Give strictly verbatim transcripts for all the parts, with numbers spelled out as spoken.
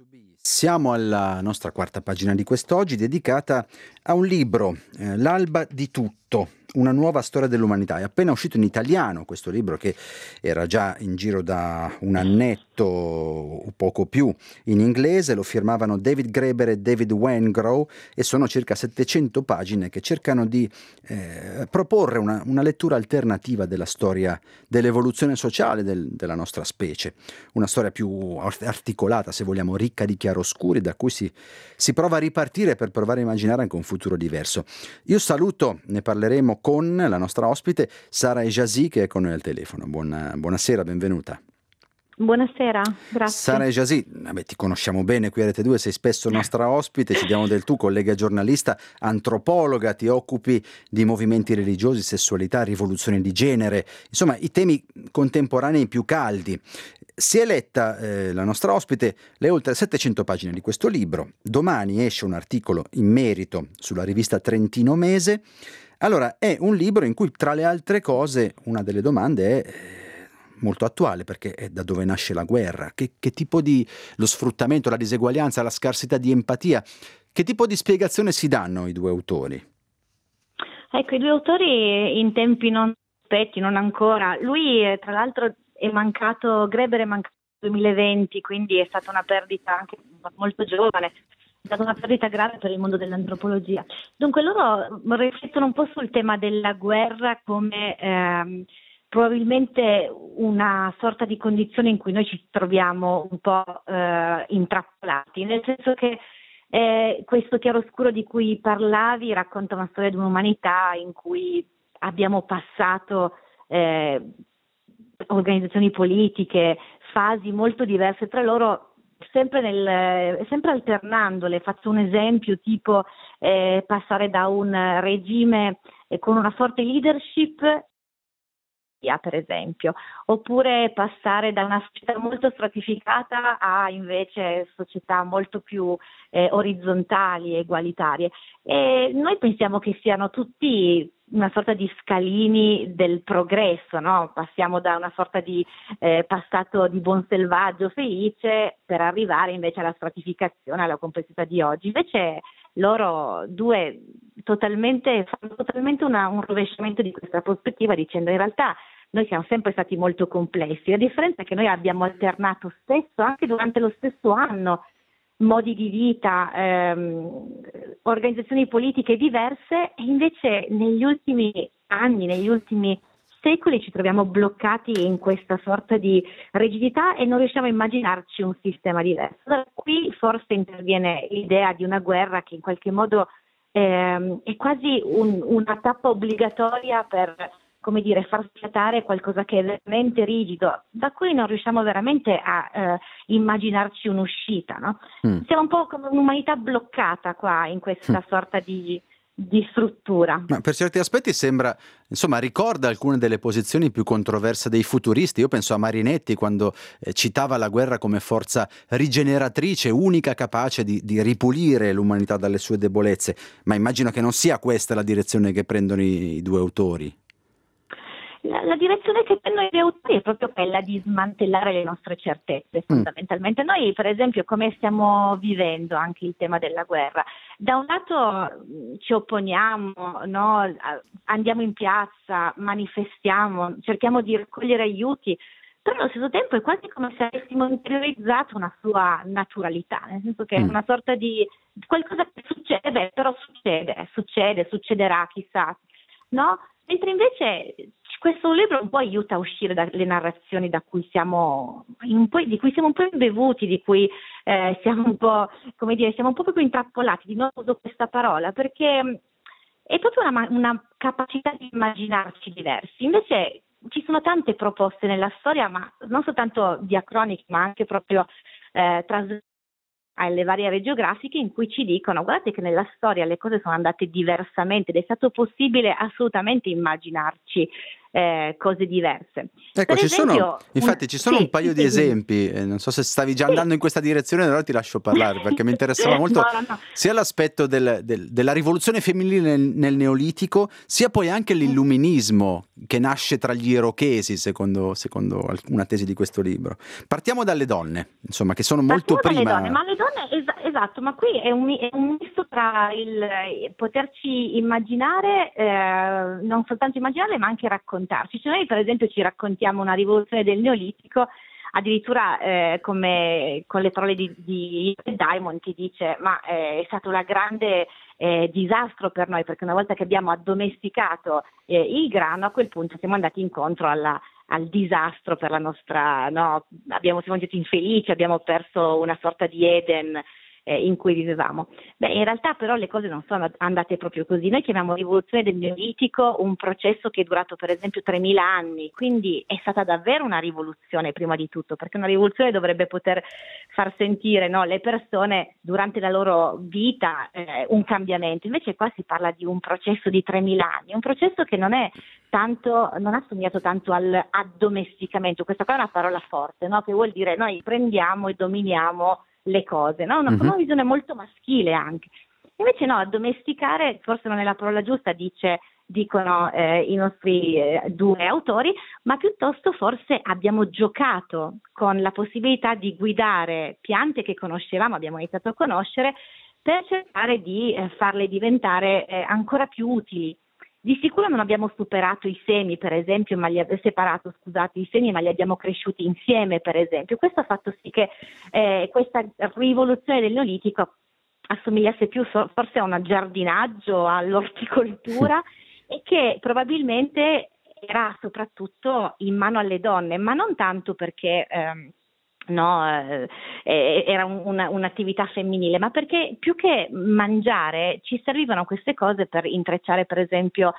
Siamo alla nostra quarta pagina di quest'oggi, dedicata a un libro, eh, L'alba di tutto, una nuova storia dell'umanità. È appena uscito in italiano questo libro, che era già in giro da un annetto o poco più in inglese. Lo firmavano David Graeber e David Wengrow e sono circa settecento pagine che cercano di eh, proporre una, una lettura alternativa della storia dell'evoluzione sociale del- della nostra specie. Una storia più art- articolata, se vogliamo, ricca di chiaroscuri, da cui si, si prova a ripartire per provare a immaginare anche un futuro diverso. Io saluto, ne parleremo con la nostra ospite Sara Ejasi, che è con noi al telefono. Buona- buonasera, benvenuta. Buonasera, Sara grazie. Ejasi, vabbè, ti conosciamo bene qui a Rete due, sei spesso nostra ospite, ci diamo del tu, collega giornalista, antropologa, ti occupi di movimenti religiosi, sessualità, rivoluzione di genere, insomma i temi contemporanei più caldi. Si è letta, eh, la nostra ospite, le oltre settecento pagine di questo libro. Domani esce un articolo in merito sulla rivista Trentino Mese. Allora, è un libro in cui, tra le altre cose, una delle domande è eh, molto attuale, perché è da dove nasce la guerra, che, che tipo di, lo sfruttamento, la diseguaglianza, la scarsità di empatia, che tipo di spiegazione si danno i due autori? Ecco, i due autori in tempi non sospetti, non ancora. Lui, eh, tra l'altro, è mancato, Graeber è mancato nel duemilaventi, quindi è stata una perdita anche molto giovane, è stata una perdita grave per il mondo dell'antropologia. Dunque, loro riflettono un po' sul tema della guerra come ehm, probabilmente una sorta di condizione in cui noi ci troviamo un po' eh, intrappolati, nel senso che Eh, questo chiaroscuro di cui parlavi racconta una storia di un'umanità in cui abbiamo passato eh, organizzazioni politiche, fasi molto diverse tra loro, sempre, nel, sempre alternandole. Faccio un esempio, tipo eh, passare da un regime eh, con una forte leadership, per esempio, oppure passare da una società molto stratificata a invece società molto più eh, orizzontali e egualitarie. E noi pensiamo che siano tutti una sorta di scalini del progresso, no? Passiamo da una sorta di eh, passato di buon selvaggio felice per arrivare invece alla stratificazione, alla complessità di oggi. Invece loro due totalmente, fanno totalmente una, un rovesciamento di questa prospettiva, dicendo in realtà noi siamo sempre stati molto complessi. La differenza è che noi abbiamo alternato spesso, anche durante lo stesso anno, modi di vita, ehm, organizzazioni politiche diverse, e invece negli ultimi anni, negli ultimi secoli ci troviamo bloccati in questa sorta di rigidità e non riusciamo a immaginarci un sistema diverso. Da qui forse interviene l'idea di una guerra che in qualche modo ehm, è quasi un, una tappa obbligatoria per, come dire, far scattare qualcosa che è veramente rigido, da cui non riusciamo veramente a eh, immaginarci un'uscita, no? Mm. Siamo un po' come un'umanità bloccata qua in Mm. questa sorta di, di struttura. Ma per certi aspetti sembra, insomma, ricorda alcune delle posizioni più controverse dei futuristi. Io penso a Marinetti quando eh, citava la guerra come forza rigeneratrice, unica capace di, di ripulire l'umanità dalle sue debolezze, ma immagino che non sia questa la direzione che prendono i, i due autori. La, la direzione che prendono gli autori è proprio quella di smantellare le nostre certezze, Mm. fondamentalmente. Noi, per esempio, come stiamo vivendo anche il tema della guerra? Da un lato mh, ci opponiamo, no? A- Andiamo in piazza, manifestiamo, cerchiamo di raccogliere aiuti, però allo stesso tempo è quasi come se avessimo interiorizzato una sua naturalità, nel senso che è Mm. una sorta di qualcosa che succede, beh, però succede, succede, succederà, chissà, no? Mentre invece questo libro un po' aiuta a uscire dalle narrazioni da cui siamo un po', di cui siamo un po' imbevuti, di cui eh, siamo un po', come dire, siamo un po' proprio intrappolati. Di nuovo uso questa parola perché mh, è proprio una, ma- una capacità di immaginarci diversi. Invece ci sono tante proposte nella storia, ma non soltanto diacroniche, ma anche proprio eh, trasversali alle varie aree geografiche, in cui ci dicono: guardate che nella storia le cose sono andate diversamente ed è stato possibile assolutamente immaginarci eh, cose diverse. Ecco, Per ci esempio, sono, infatti un- ci sono sì, un paio sì, di sì, dimmi. esempi, eh, non so se stavi già Sì. andando in questa direzione, allora ti lascio parlare, perché mi interessava No, molto no, no. sia l'aspetto del- del- della rivoluzione femminile nel, nel Neolitico, sia poi anche l'illuminismo che nasce tra gli irochesi, secondo, secondo alc- una tesi di questo libro. Partiamo dalle donne, insomma, che sono molto Partiamo dalle donne, prima. ma le donne, es- esatto, ma qui è un, mi- è un misto tra il eh, poterci immaginare, eh, non soltanto immaginare, ma anche raccontarci. Cioè noi per esempio ci raccontiamo una rivoluzione del Neolitico, addirittura eh, come con le parole di, di Diamond che dice ma eh, è stato un grande eh, disastro per noi, perché una volta che abbiamo addomesticato eh, il grano, a quel punto siamo andati incontro alla al disastro per la nostra, no, abbiamo, siamo stati infelici, abbiamo perso una sorta di Eden eh, in cui vivevamo. Beh, in realtà però le cose non sono andate proprio così. Noi chiamiamo rivoluzione del Neolitico un processo che è durato per esempio tremila anni, quindi è stata davvero una rivoluzione prima di tutto, perché una rivoluzione dovrebbe poter far sentire, no, le persone durante la loro vita eh, un cambiamento. Invece qua si parla di un processo di tremila anni, un processo che non è tanto, non ha somigliato tanto al addomesticamento. Questa qua è una parola forte, no? Che vuol dire noi prendiamo e dominiamo le cose, no? Una, con Mhm. una visione molto maschile anche. Invece no, addomesticare forse non è la parola giusta, dice, dicono eh, i nostri eh, due autori, ma piuttosto forse abbiamo giocato con la possibilità di guidare piante che conoscevamo, abbiamo iniziato a conoscere, per cercare di eh, farle diventare eh, ancora più utili. Di sicuro non abbiamo superato i semi, per esempio, ma li ab- separato, scusate, i semi, ma li abbiamo cresciuti insieme, per esempio. Questo ha fatto sì che eh, questa rivoluzione del Neolitico assomigliasse più so- forse a un giardinaggio, all'orticoltura, e che probabilmente era soprattutto in mano alle donne, ma non tanto perché ehm, no, eh, eh, era un- una- un'attività femminile, ma perché più che mangiare ci servivano queste cose per intrecciare per esempio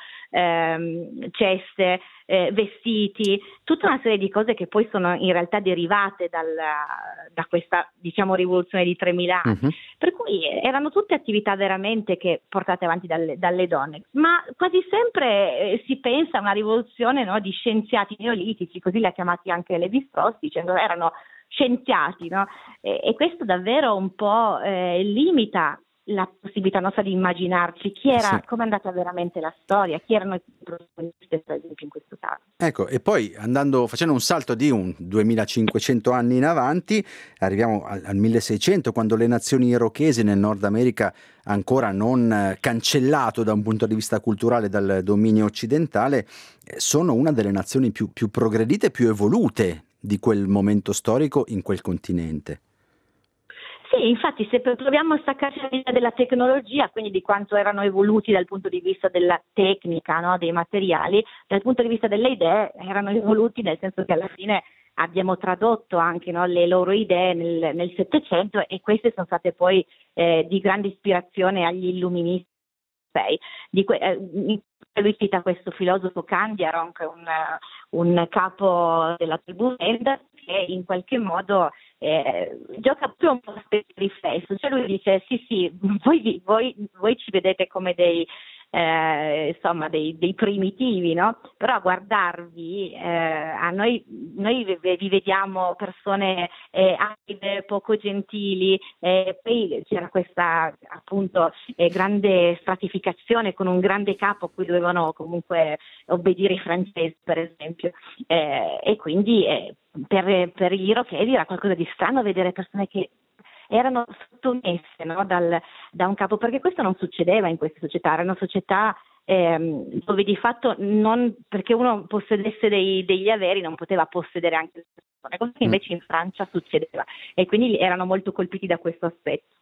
ehm, ceste, eh, vestiti, tutta una serie di cose che poi sono in realtà derivate dalla- da questa diciamo rivoluzione di tremila anni. Mhm. Per cui erano tutte attività veramente che portate avanti dalle, dalle donne, ma quasi sempre eh, si pensa a una rivoluzione, no, di scienziati neolitici, così li ha chiamati anche Levi-Strauss, dicendo erano scienziati, no? E, e questo davvero un po' eh, limita la possibilità nostra di immaginarci chi Eh sì. era, come è andata veramente la storia, chi erano i protagonisti, per esempio in questo caso. Ecco, e poi andando, facendo un salto di un duemilacinquecento anni in avanti, arriviamo al, al milleseicento, quando le nazioni irochesi nel Nord America, ancora non eh, cancellato da un punto di vista culturale dal dominio occidentale, eh, sono una delle nazioni più, più progredite e più evolute di quel momento storico in quel continente. Sì, infatti se proviamo a staccarci dall'idea della tecnologia, quindi di quanto erano evoluti dal punto di vista della tecnica, no, dei materiali, dal punto di vista delle idee erano evoluti nel senso che alla fine abbiamo tradotto anche, no, le loro idee nel, nel Settecento, e queste sono state poi eh, di grande ispirazione agli illuministi europei. Di que- eh, lui cita questo filosofo Candiaron, che è un, un capo della tribù Enda, che in qualche modo eh, gioca più un po' a specchio riflesso, cioè lui dice sì sì, voi, vi- voi, voi ci vedete come dei, eh, insomma, dei, dei primitivi, no? Però a guardarvi, eh, a noi, noi vi, vi vediamo persone eh, aride, poco gentili, eh, poi c'era questa appunto eh, grande stratificazione con un grande capo a cui dovevano comunque obbedire i francesi, per esempio, eh, e quindi eh, per, per gli irokesi era qualcosa di strano vedere persone che erano sottomesse, no, dal, da un capo, perché questo non succedeva in queste società, erano società ehm, dove di fatto non, perché uno possedesse dei, degli averi non poteva possedere anche le persone, cosa che invece in Francia succedeva, e quindi erano molto colpiti da questo aspetto.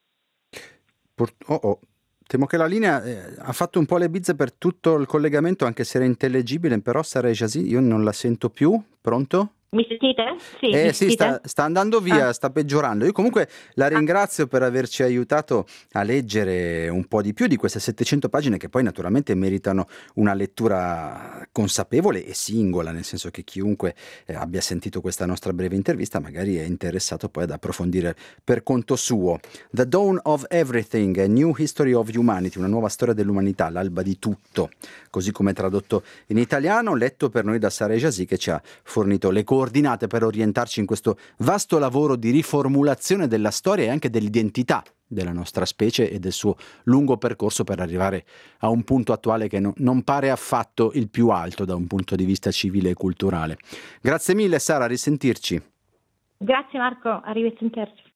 Pur- oh, oh. Temo che la linea eh, ha fatto un po' le bizze per tutto il collegamento, anche se era intellegibile, però Sara Ejasi io non la sento più. Pronto? Mi sentite? Sì, Eh mi sì, sta, sentite? sta andando via, Ah, sta peggiorando. Io comunque la ah, ringrazio per averci aiutato a leggere un po' di più di queste settecento pagine che poi naturalmente meritano una lettura consapevole e singola, nel senso che chiunque eh, abbia sentito questa nostra breve intervista magari è interessato poi ad approfondire per conto suo. The Dawn of Everything, A New History of Humanity, una nuova storia dell'umanità, l'alba di tutto, così come tradotto in italiano, letto per noi da Sara Ejasi che ci ha fornito le coordinate per orientarci in questo vasto lavoro di riformulazione della storia e anche dell'identità della nostra specie e del suo lungo percorso per arrivare a un punto attuale che no- non pare affatto il più alto da un punto di vista civile e culturale. Grazie mille Sara, a risentirci. grazie Marco, arrivederci.